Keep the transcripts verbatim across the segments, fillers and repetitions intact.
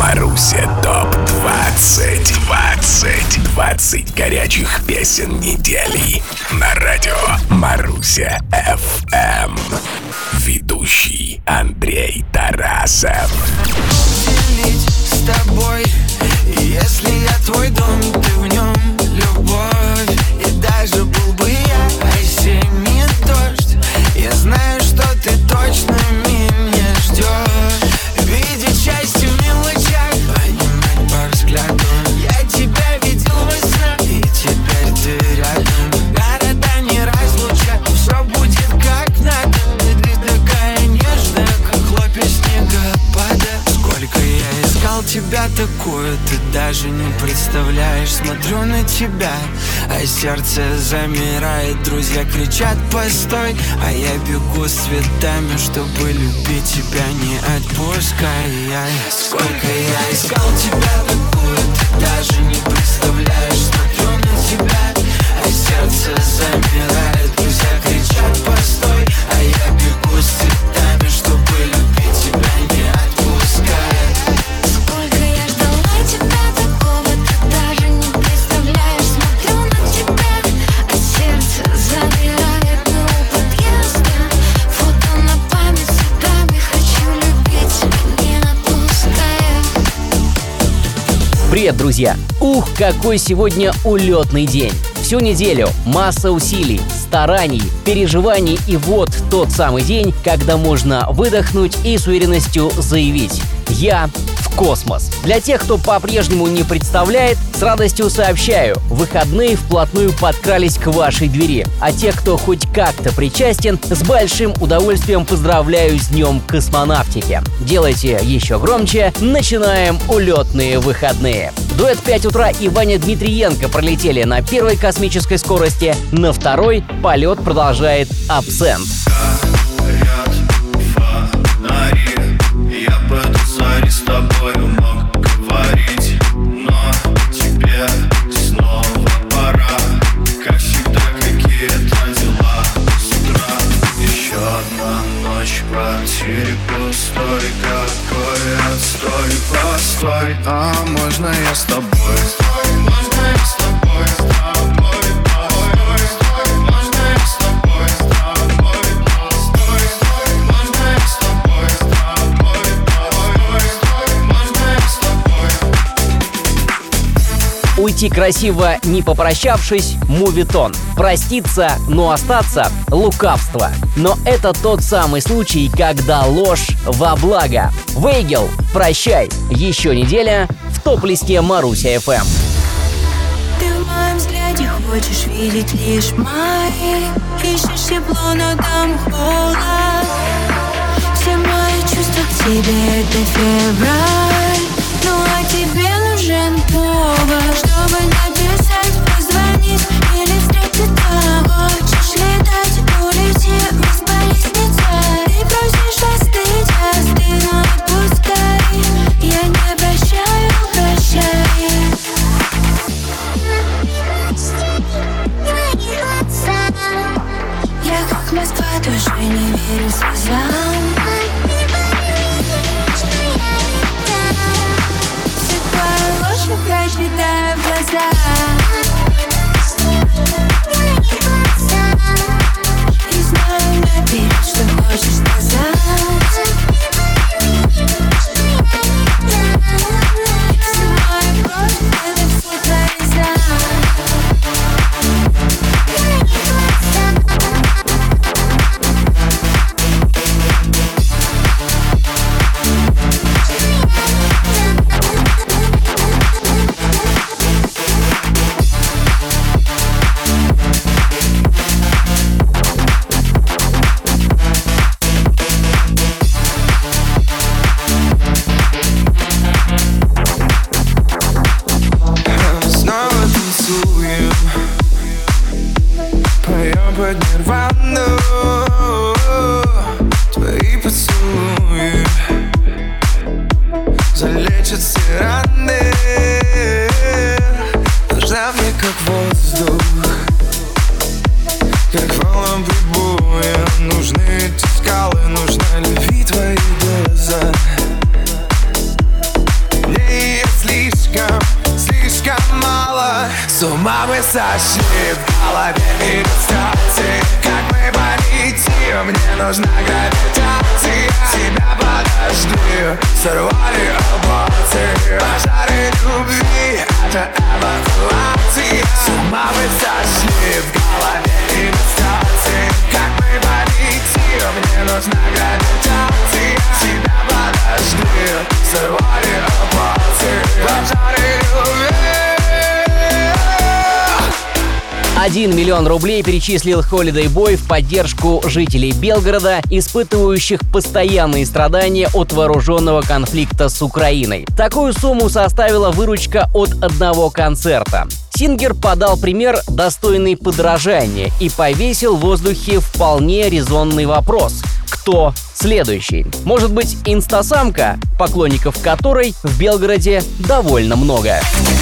Маруся топ двадцать. двадцать. двадцать горячих песен недели. На радио Маруся эф эм. Ведущий Андрей Тарасов. Делить с тобой, если я твой дом, ты в нем любовь. И даже был бы я осенний дождь, я знаю, что ты точно меня ждешь. Видеть счастье в мелочах, понимать по взгляду. Я тебя видел во снах, и теперь ты рядом. Города не разлучат, все будет как надо. Ты такая нежная, как хлопья снегопада. Сколько я искал тебя такую, ты даже не представляешь. Смотрю на тебя, а сердце замирает. Друзья кричат постой, а я бегу с цветами, чтобы любить тебя, не отпуская. Сколько я искал тебя такую, ты даже не представляешь. Смотрю на тебя, а сердце замирает. Друзья кричат постой, а я бегу с цветами, чтобы любить тебя, не отпуская. Сколько я ждала тебя такого, ты даже не представляешь. Смотрю на тебя, а сердце замирает. Мы у подъезда, фото на память цветами. Хочу любить тебя, не отпуская. Привет, друзья! Ух, какой сегодня улетный день! Всю неделю масса усилий, стараний, переживаний, и вот тот самый день, когда можно выдохнуть и с уверенностью заявить: «Я в космос». Для тех, кто по-прежнему не представляет, с радостью сообщаю: выходные вплотную подкрались к вашей двери. А тех, кто хоть как-то причастен, с большим удовольствием поздравляю с Днем космонавтики. Делайте еще громче, начинаем улетные выходные. Дуэт «пять утра» и Ваня Дмитриенко пролетели на первой космической скорости, на второй полет продолжает «Абсент». Я бы до зари с тобою мог говорить, но тебе снова пора. Как всегда, какие-то дела с утра. Еще одна ночь в квартире пустой. Какой отстой, постой. А можно я с тобой? Можно я с тобой, с тобой? Можно я с тобой, с тобой? Стой, стой. Можно я с тобой, с тобой? Можно я с тобой? Уйти красиво, не попрощавшись – мувитон. Проститься, но остаться – лукавство. Но это тот самый случай, когда ложь во благо. Вейгел, прощай. Еще неделя в топ-листе Маруся эф эм. Ты в моем взгляде хочешь видеть лишь мои. Ищешь тепло, но там холод. Все мои чувства к тебе — это февраль. Ну а тебе нужен повод, чтобы написать, позвонить или встретиться. Хочешь летать, улети вниз по лестнице. Ты просишь остыть, остынь, но отпускай. Я не прощаю, прощай. Я как Москва, тоже не верю слезам. Все твои ложь, прочитаю в глаза. И знаю наперед, что хочешь сказать. Все мои бровь, это все твои за. под нирвану. Твои поцелуи залечат все раны. Нужна мне как воздух, как волнам прибоя. Нужны эти скалы, нужна любви твои глаза. Мне С ума мы сошли, в голове иллюстрации. Как мы полетим, мне нужна гравитация. Тебя подожди, сорвали эмоции. Пожары любви, это эвакуация. С ума мы сошли, в голове иллюстрации. Как мы полетим, мне нужна гравитация. Тебя подожди, сорвали эмоции. Пожары любви. Один миллион рублей перечислил Holiday Boy в поддержку жителей Белгорода, испытывающих постоянные страдания от вооруженного конфликта с Украиной. Такую сумму составила выручка от одного концерта. Сингер подал пример, достойный подражания, и повесил в воздухе вполне резонный вопрос: кто следующий? Может быть, инстасамка, поклонников которой в Белгороде довольно много.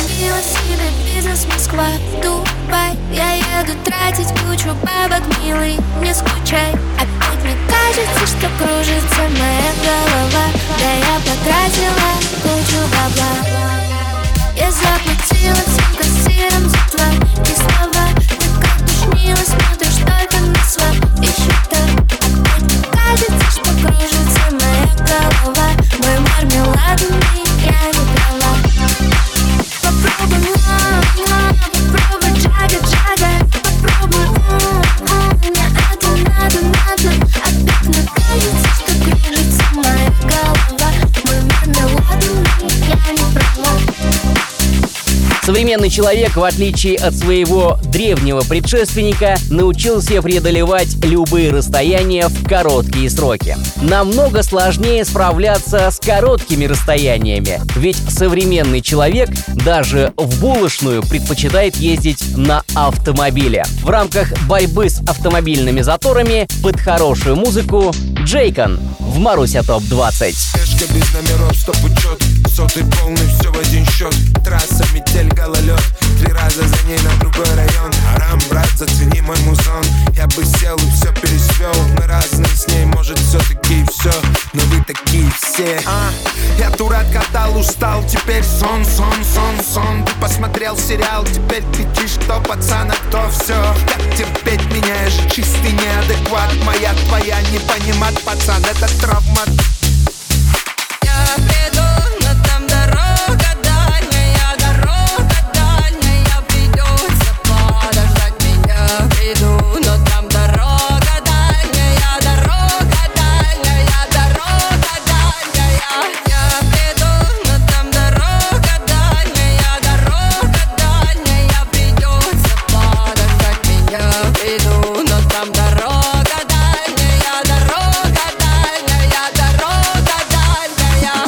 Москва, Дубай, я еду тратить кучу бабок, милый, не скучай. Опять мне кажется, что кружится моя голова. Да я потратила кучу бабла. Я заплатила всем кассирам за твои слова. Ты как душнила, смотришь только на свои счета. Опять мне кажется, что кружится моя голова. Мой мармеладный, я не права. Попробуй, попробуй, джага, джага. Попробуй, мне это надо, надо. Опять мне кажется, что кружится моя голова. Мой мармеладный, я не права. Современный человек, в отличие от своего древнего предшественника, научился преодолевать любые расстояния в короткие сроки. Намного сложнее справляться с короткими расстояниями, ведь современный человек даже в булочную предпочитает ездить на автомобиле. В рамках борьбы с автомобильными заторами под хорошую музыку Джейкон в Маруся топ двадцать. Без номеров, стоп учет, сотый полный, все в один счет. Трасса, метель, гололед, три раза за ней на другой район. Арам, брат, зацени мой музон. Я бы сел и все пересвел. Мы разные с ней, может все-таки и все, но вы такие все. а, Я дурак, катал, устал, теперь сон, сон, сон, сон. Ты посмотрел сериал, теперь кричишь, кто пацан, а кто все. Как терпеть меняешь, чистый неадекват. Моя, твоя, не понимать, пацан, это травма. Я приду, но там дорога дальняя, дорога дальняя, придется подождать меня. Приду, но там дорога дальняя, дорога дальняя, дорога дальняя. Я приду, но там дорога дальняя, дорога дальняя, придется подождать меня. Приду, но там дорога дальняя, дорога дальняя, дорога дальняя.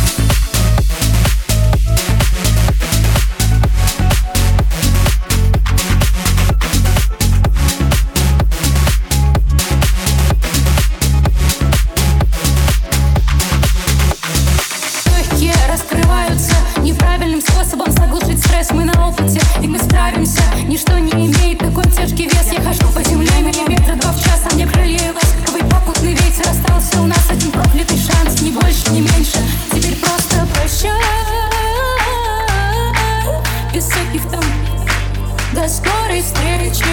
Легкие раскрываются неправильным способом заглушить стресс. Мы на опыте, и мы справимся. Ничто не имеет такой тяжкий вес. Я хожу по земле миллиметра два в час, а мне крылья и ласковый попутный ветер. Остался у нас один проклятый шанс, ни больше, ни меньше. Теперь просто прощай, без всяких там до скорой встречи.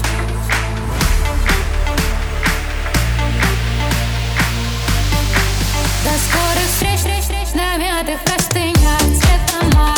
До скорых встреч, встреч, встреч на мятых простынях цвета мак.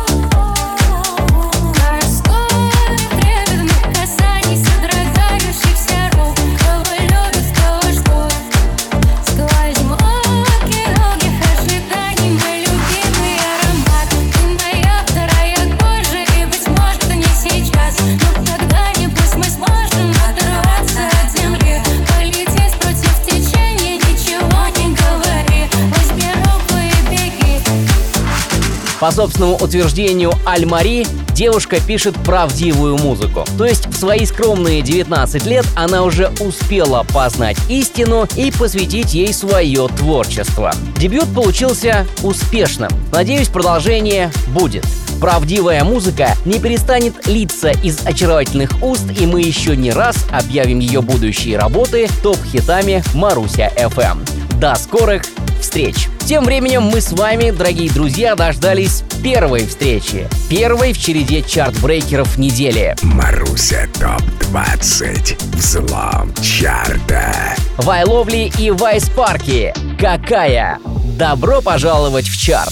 До скорых трепетных касаний, содрогающихся рук. Кого любит, кого ждут. Сквозь муки долгих ожиданий мой любимый аромат. Ты моя вторая кожа, и быть может не сейчас, но когда-нибудь мы сможем оторваться от земли, полететь против течения, ничего не говори. Возьми руку и беги. По собственному утверждению Аль-Мари, девушка пишет правдивую музыку. То есть в свои скромные девятнадцать лет она уже успела познать истину и посвятить ей свое творчество. Дебют получился успешным. Надеюсь, продолжение будет. Правдивая музыка не перестанет литься из очаровательных уст, и мы еще не раз объявим ее будущие работы топ-хитами Маруся эф эм. До скорых встреч! Тем временем мы с вами, дорогие друзья, дождались первой встречи. Первой в череде чарт-брейкеров недели. Маруся топ двадцать. Взлом чарта. Вай Ловли и Вай Спарки. Какая? Добро пожаловать в чарт.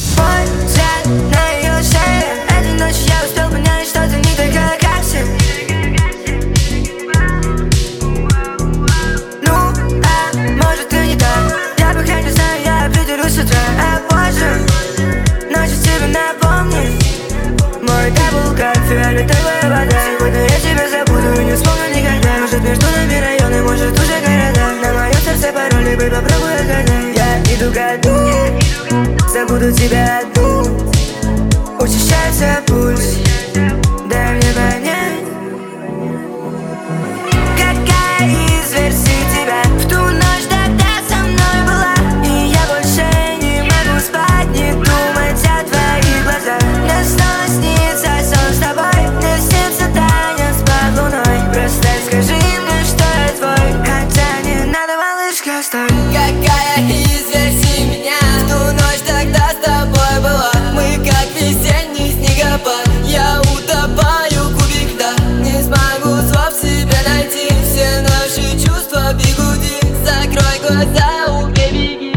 Этой ночью я успел понять, что ты не такая, как все. Ну, а может ты не так. Я пока не знаю, я придеру с утра. А позже ночью тебе напомнит мой дабл кап, фиолетовая вода. Сегодня я тебя забуду и не вспомню никогда. Может между нами районы, может уже города. На моем сердце пароли, бы попробуй отгадать. Я иду ко дну, забуду тебя одну. Учащается пульс, дай мне понять, какая из версий тебя в ту ночь тогда со мной была. И я больше не могу спать, не думать о твоих глазах. Мне снова снится сон с тобой, мне снится танец под луной. Просто скажи мне, что я твой, хотя не надо, малышка, стой. Какая из версий меня в ту ночь тогда с тобой была? Мы как весенний снегопад, я утопаю в кубик льда. Не смогу слов себе найти, все наши чувства в бигуди. Закрой глаза, убей, беги.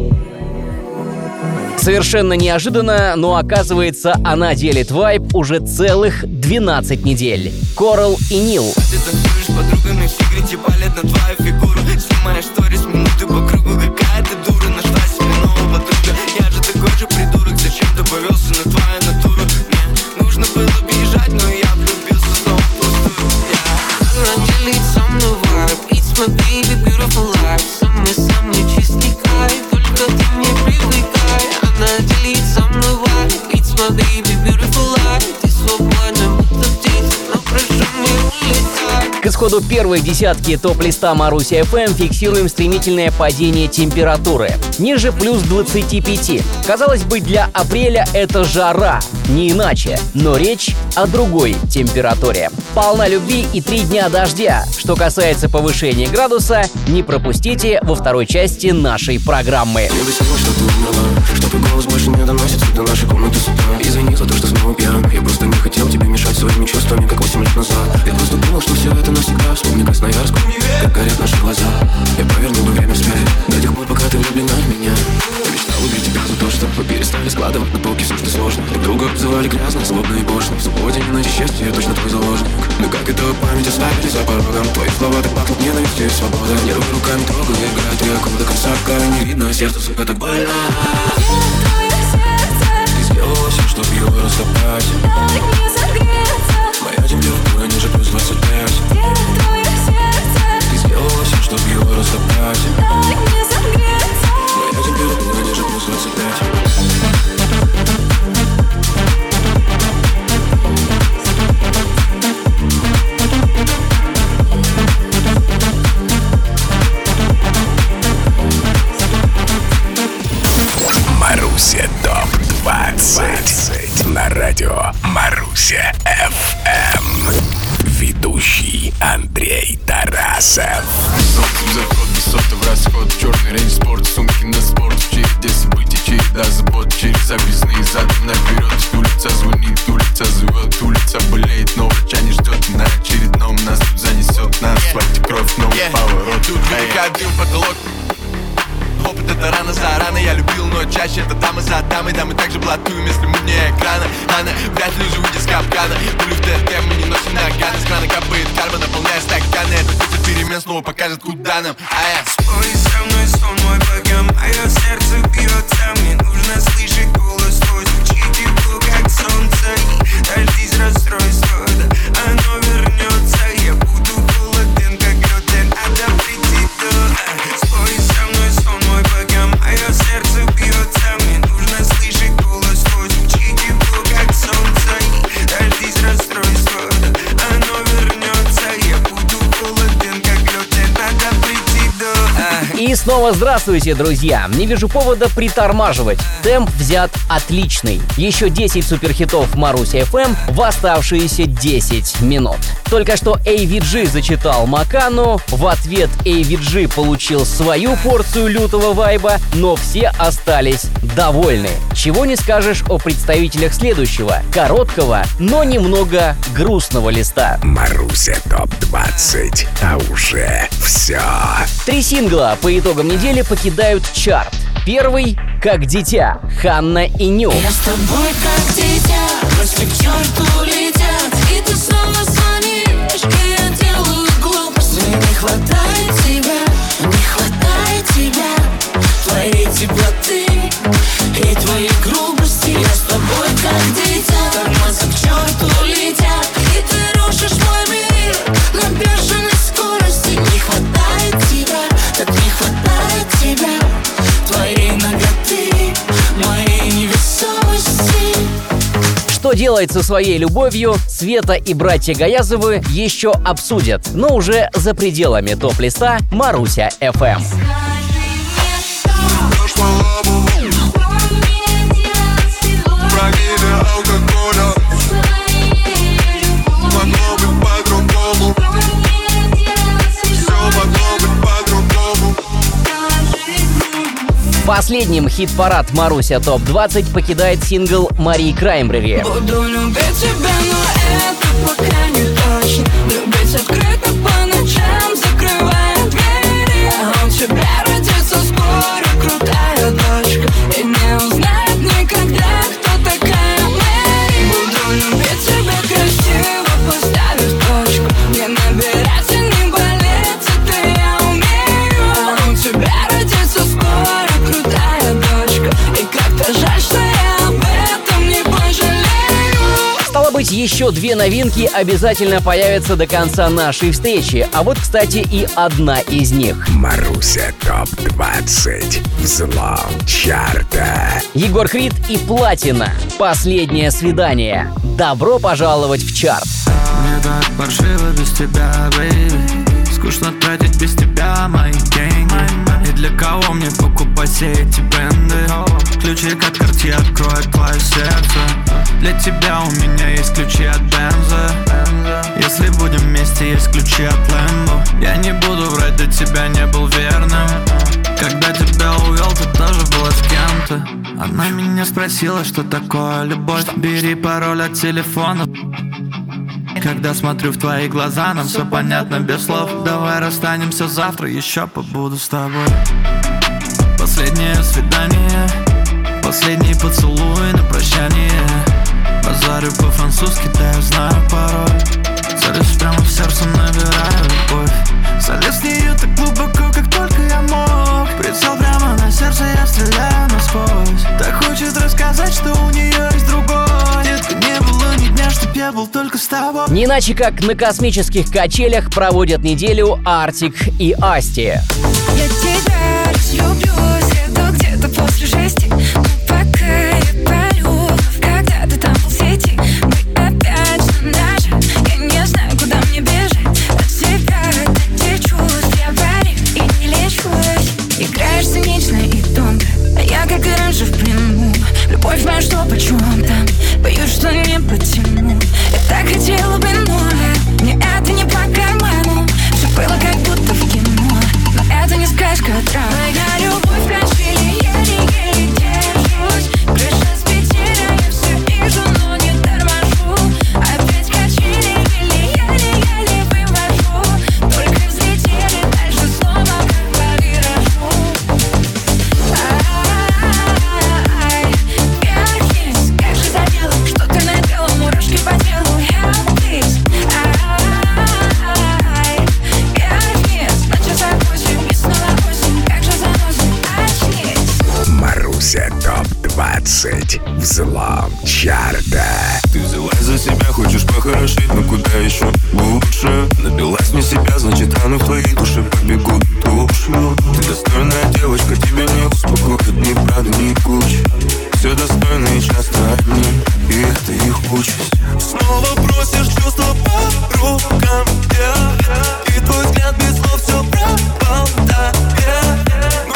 Совершенно неожиданно, но оказывается, она делит вайб уже целых двенадцать недель. Коралл и Нил. Ты танцуешь с подругами, в секрете палят на твою фигуру. Снимаешь сторис минуты по кругу, какая ты дура. Нашла себе нового друга, я же такой же придурок. Зачем ты повелся на твою натуру? Мне нужно было бежать, но я влюбился снова в пустую. Она делит со мной вайб, it's my baby, beautiful life. Самый-самый чистый кайф, только ты мне привыкай. Она делит со мной вайб, it's my baby, beautiful life. Ты свободна, будто птица, но прошу не улетай. К исходу первой десятки топ-листа Маруся эф эм фиксируем стремительное падение температуры. Ниже плюс двадцати пяти. Казалось бы, для апреля это жара, не иначе. Но речь о другой температуре. Полна любви и три дня дождя. Что касается повышения градуса, не пропустите во второй части нашей программы. Мне бы хотелось, что ты умерла, что твой голос больше не доносится до нашей комнаты с утра. Извини за то, что снова пьян. Я просто не хотел тебе мешать своими чувствами, как восемь лет назад. Я просто думал, что все это навсегда. Вспомни Красноярск, как горят наши глаза. Я повернул бы время вспять до тех пор, пока ты влюблена в меня. Я мечтал убить тебя за то, что вы перестали складывать на полке все, что сложно. Друг друга обзывали грязно, злобно и пошло. В свободе не найти счастье, я точно твой заложник. Но как это память оставили за порогом. Твои слова так пахнут ненавистью и свобода. Нервы руками трогаю, играю три аккорда до конца, пока не видно, сердце, сука, так больно. Ты сделала все, чтоб его растоптать. Моя температура ниже плюс двадцать пять. Ты сделала все, чтоб его растоптать. Моя температура ниже плюс двадцать пять. Маруся топ двадцать. На радио Маруся эф эм. Ведущий Андрей Тарасов. Солнце заход, высоты в расход. Черный рейндж, спорт, сумки на спорт. В череде событий, череда забот. Через объездные задом наперед. Улица звонит, улица зовет. Улица болеет, но врача не ждет. На очередном нас тут занесет. На асфальте кровь, новый yeah. поворот. Тут велика дым, потолок. Опыт это рано за рано, я любил, но чаще это дамы за дамой. Да, мы также блатуем, если мы вне экрана. Она вряд ли выйдет с капкана. Пулю в ТРТ мы не носим наганы. С крана капает карма, наполняя стаканы. Это кто-то перемен снова покажет, куда нам. А я спой со мной сон мой, пока мое сердце бьется. Мне нужно слышать голос твой, звучит тепло, как солнце. И дождись расстройства, да оно вернется. Я буду холоден, как лед, и надо прийти до. Спой со мной сон мой, пока мое сердце бьется. Мне нужно слышать голос твой, звучит тепло, как солнце. И дождись расстройства, да оно вернется. Я буду холоден, как лед, и надо прийти до. И снова снова здравствуйте, друзья! Не вижу повода притормаживать. Темп взят отличный. Еще десять суперхитов Маруся эф эм в оставшиеся десять минут. Только что эй ви джи зачитал Макану, в ответ эй ви джи получил свою порцию лютого вайба, но все остались довольны. Чего не скажешь о представителях следующего, короткого, но немного грустного листа. Маруся топ двадцать, а уже все. Три сингла по итогам недели покидают чарт. Первый «Как дитя» Ханна и Ню. Я с тобой как дитя, мысли к черту летят, и ты снова звонишь, и я делаю глупости. Не хватает тебя, не хватает тебя, твоей теплоты и твоей грубости. Я с тобой как дитя, тормозы к черту летят, и ты рушишь мой мир на бешеной скорости. Не хватает тебя, так не хватает тебя, твоей наготы, моей невесомости. Что делать со своей любовью, Света и братья Гаязовы еще обсудят, но уже за пределами топ-листа Маруся эф эм. Последним хит-парад Маруся топ двадцать покидает сингл Марии Краймбрери. Буду любить тебя, но это пока не точно. Любить открыто по ночам, закрывая двери. А у тебя родится скоро крутая дочка, и не узнает никогда, кто такая Мэри. Буду любить тебя красиво, поставив точку, не набираться, не болеть, это я умею. А у тебя родится скоро крутая дочка, и как-то жаль, что я об этом не пожалею. Стало быть, еще две новинки обязательно появятся до конца нашей встречи. А вот, кстати, и одна из них. Маруся топ двадцать, взлом чарта. Егор Крид и Платина. Последнее свидание. Добро пожаловать в чарт. Мне так паршиво без тебя, бэйби. Скучно тратить без тебя мои деньги. И для кого мне покупать все эти бренды? Ключи от Cartier откроют твое сердце. Для тебя у меня есть ключи от Бенза. Если будем вместе, есть ключи от Лэмбо. Я не буду врать, до тебя не был верным. Когда тебя увел, ты тоже была с кем-то. Она меня спросила, что такое любовь. Бери пароль от телефона. Когда смотрю в твои глаза, нам все понятно без слов. Давай расстанемся завтра, еще побуду с тобой. Последнее свидание, последний поцелуй на прощание. Базарю по-французски, да я знаю порой. Залез прямо в сердце, набираю любовь. Залез в нее так глубоко, как только я мог. Прицел прямо на сердце, я стреляю насквозь. Так хочет рассказать, что у нее есть другой. Детка, не было ни дня, чтоб я был только с тобой. Не иначе как на космических качелях проводят неделю Артик и Асти. Я тебя разлюблю, сяду где-то после шести. Но пока я парю, когда ты там в сети. Мы опять на ноже, я не знаю, куда мне бежать. От тебя эти чувств я варю и не лечусь. Играешь цинично и тонко, а я как и раньше в плену. Любовь моя, что почем-то, боюсь, что не потяну. Я так хотела бы, но мне это не по карману. Все было как будто в кино, но это не сказка, а драма. Моя любовь кончили, еле-еле держусь. Крыша с петеля, я все вижу, но не торможу. Опять качели, еле-еле-еле вывожу. Только взлетели, дальше снова как по виражу. Ай, вверх-вниз, как же задела, что ты наделал, мурашки по телу. Help this. Ай, вверх-вниз, на часах восемь и снова восемь, как же заносит, очнись. Маруся топ двадцать, взлом чарта. Ты взялась за себя, хочешь похорошеть, но куда еще лучше? Напилась не себя, значит раны в твоей душе побегут тушью. Ты достойная девочка, тебя не успокоит ни правда, ни куча. Все достойные часто одни, и это их участь. Снова просишь чувства по рукам, yeah. И твой взгляд без слов все пропал, да, yeah.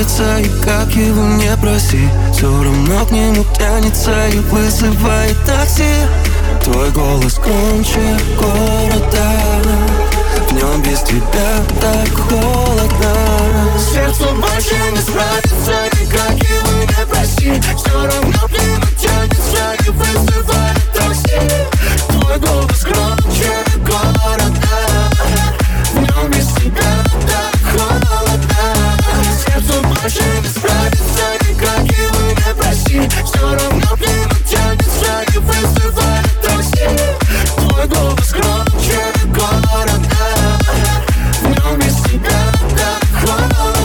нравится, и как его не проси, все равно к нему тянется и вызывает такси. Твой голос громче города, в нем без тебя так холодно. Сердцу больше не справится, и как его не проси, все равно к нему тянется и вызывает такси. Твой голос громче города, в нем без тебя так холодно. Сердцу больше не справится, и как его не проси, все равно к нему тянется и вызывает такси. Твой голос громче города, в нем без тебя так холодно.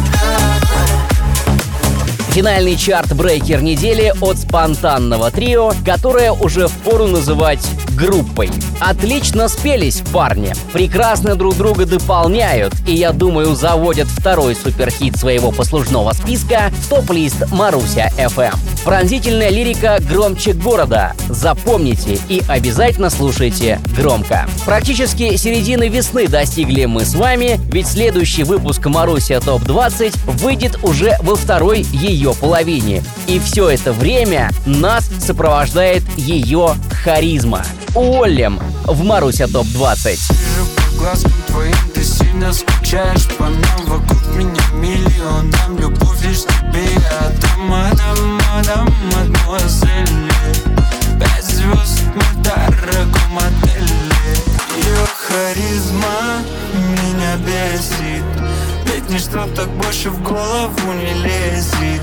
Финальный чарт-брейкер недели от спонтанного трио, которое уже впору называть группой. Отлично спелись парни, прекрасно друг друга дополняют, и, я думаю, заводят второй суперхит своего послужного списка в топ-лист Маруся эф эм. Пронзительная лирика громче города. Запомните и обязательно слушайте громко. Практически середины весны достигли мы с вами, ведь следующий выпуск Маруся топ двадцать выйдет уже во второй ее половине. И все это время нас сопровождает ее харизма. Уоллем в Маруся топ двадцать. Вижу по глазкам твоим, ты сильно скучаешь по нам. Вокруг меня миллионам, любовь лишь тебе. Я дома, дома, дома, мадемуазель. Пять звезд в дорогом отеле. Ее харизма меня бесит, ведь ничто так больше в голову не лезет.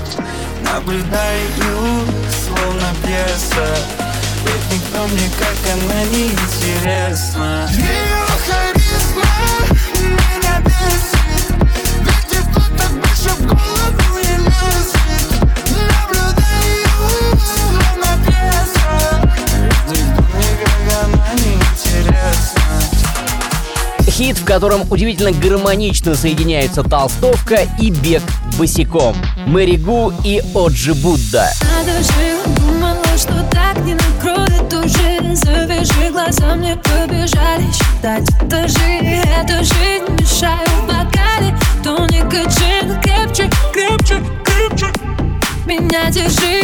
Наблюдаю, словно пьеса, ведь никто мне, как она, не интересна. Ее харизма меня бесит, ведь никто так больше в голову не лезет. Наблюдаю, словно пьеса, ведь никто мне, как она, не интересна. Хит, в котором удивительно гармонично соединяются толстовка и бег босиком. Мэри Гу и Оджи Будда. Думала, что так не накроет уже. Завяжи глаза, мне побежали считать этажи. Эту жизнь мешаю в бокале. Тоника, джин, крепче, крепче, крепче. Меня держи.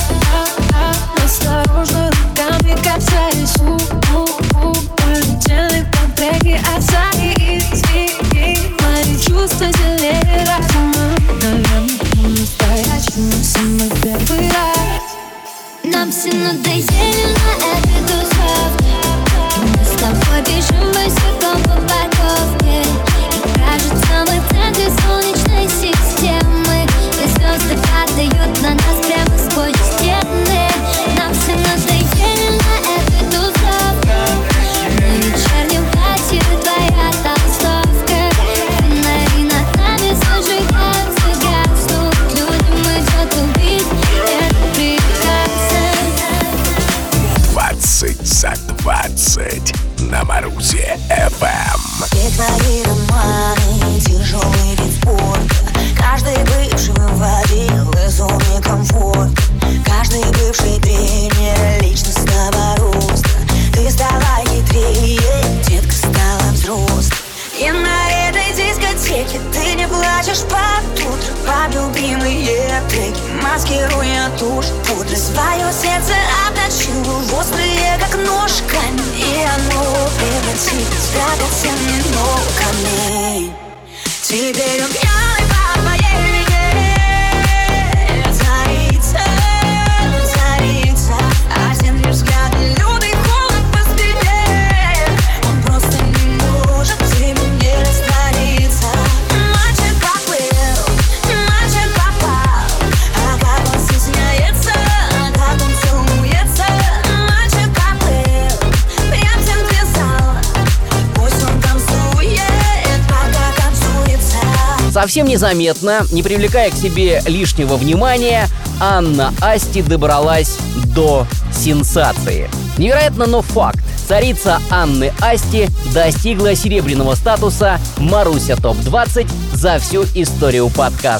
Осторожно, руками касаясь. У-у-у, полетели по треке Асаи. Мои чувства зелее разума. Наверное, по-настоящему самый первый раз. Нам все надоели на этой тусовке, и мы с тобой бежим босиком по парковке. И кажется, мы в центре солнечной системы, и звезды падают на нас прямо сквозь стены. Нам все надоели на этой тусовке, на вечернем платье твоя толстовка. Фонари над нами зажигаются, гаснут. Людям идет убить, это прекрасно. двадцать за двадцать на Марусе эф эм. Все твои романы, тяжелый вид спорта. Каждый бывший выводил из зоны комфорта. Каждый бывший тренер личностного роста. Ты стала хитрее, детка стала взрослой. И на этой дискотеке ты не плачешь под утро, под любимые треки, маскируя тушь пудры. Свое сердце обточила в острые, как нож, камень, и оно превратилось в драгоценный много камней. Теперь он пьяный по твоей вине, царица, царица, а стенный взгляд, лютый холод по спине. Он просто не может тебе не раствориться. Мальчик поплыл, мальчик попал, а как он стесняется, а как он целуется. Мальчик поплыл, прям в центре зала, пусть он танцует, пока танцуется. Совсем незаметно, не привлекая к себе лишнего внимания, Анна Асти добралась до сенсации. Невероятно, но факт. Царица Анны Асти достигла серебряного статуса Маруся топ двадцать за всю историю подкаста.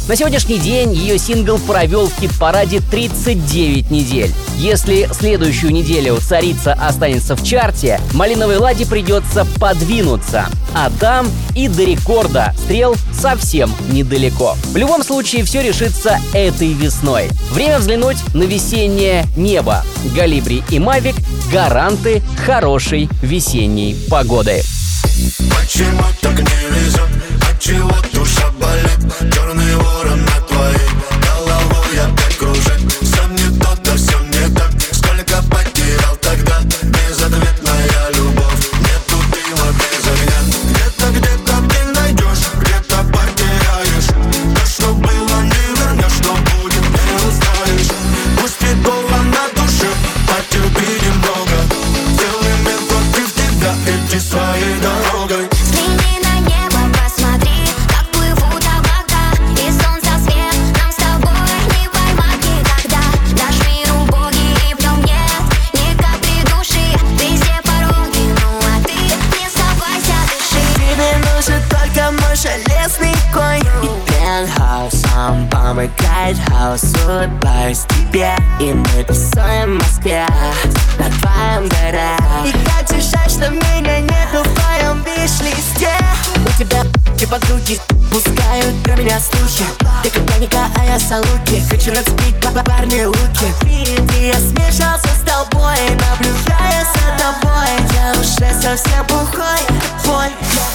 На сегодняшний день ее сингл провел в хит-параде тридцать девять недель. Если следующую неделю «Царица» останется в чарте, «Малиновой ладе» придется подвинуться, а там и до рекорда стрел совсем недалеко. В любом случае, все решится этой весной. Время взглянуть на весеннее небо. Галибри и Мавик — гаранты хорошей весенней погоды. Почему так не везет? Отчего душа болит? Черный ворон над твоей головой опять кружит. Сам не тот, да все не так. Сколько потерял тогда? Безответная любовь. Нету дыма без огня. Где-то, где-то ты найдешь, где-то потеряешь. То, что было, не вернешь, что будет, не узнаешь. Пусть и больно на душе, потерпи немного. Целый мир против тебя, иди своей дорогой. Взгляни на небо, посмотри, как плывут облака. И солнце свет, нам с тобой не поймать никогда. Дашь миру боги, и в нем нет ни капли души. Везде пороги, ну а ты не сдавайся, дыши. Тебе нужен только мой железный конь и пентхаус. Он помогает хаос, улыбаюсь тебе. И мы тусуем в Москве на твоем горе. И как же жаль, что меня нету в твоем виш-листе. У тебя и подруги пускают про меня слухи. Ты как паника, а я салуки. Хочу нацепить парни луки. Впереди я смешался с тобой, наблюдая за тобой. Я уже совсем бухой, твой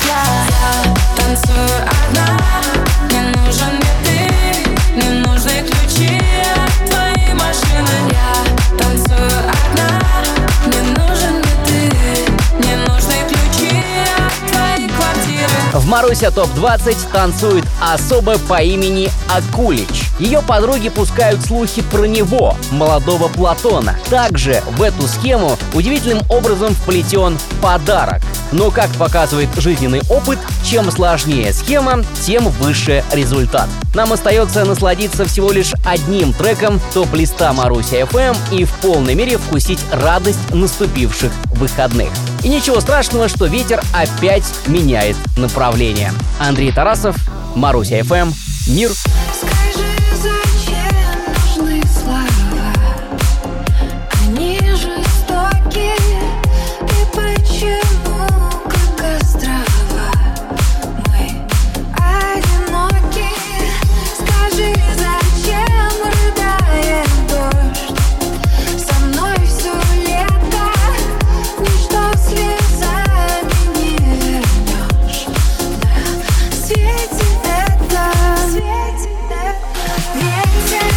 я. Танцую одна, не нужен мне ты, не нужны ключи от твоей машины. Я танцую одна, не нужен мне ты, не нужны ключи от твоей квартиры. В Маруся топ двадцать танцует особо по имени Акулич. Ее подруги пускают слухи про него, молодого Платона. Также в эту схему удивительным образом вплетен подарок. Но, как показывает жизненный опыт, чем сложнее схема, тем выше результат. Нам остается насладиться всего лишь одним треком топ-листа Маруся эф эм и в полной мере вкусить радость наступивших выходных. И ничего страшного, что ветер опять меняет направление. Андрей Тарасов, Маруся эф эм, мир. Скажи, зачем нужны слова? Они жестоки. И почему, как острова, мы одиноки? Скажи, зачем рыдает дождь? Со мной все лето, ничто слезами не вернешь. На свете это, свете это. Ветер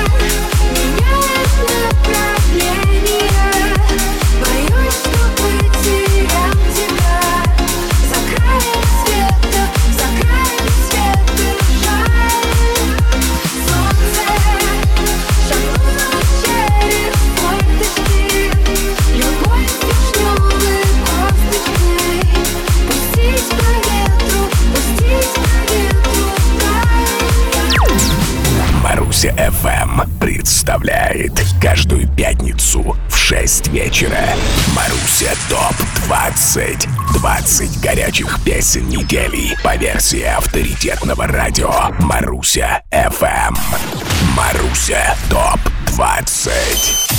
меняет направление. Боюсь, что потерял тебя. За краем света, за краем света жаль. Солнце шагнуло через форточки. Любовь вишневой косточкой. Пустить по ветру, пустить по ветру Маруся эф эм представляет каждую пятницу в шесть вечера Маруся топ двадцать. двадцать горячих песен недели по версии авторитетного радио Маруся эф эм. Маруся топ двадцать.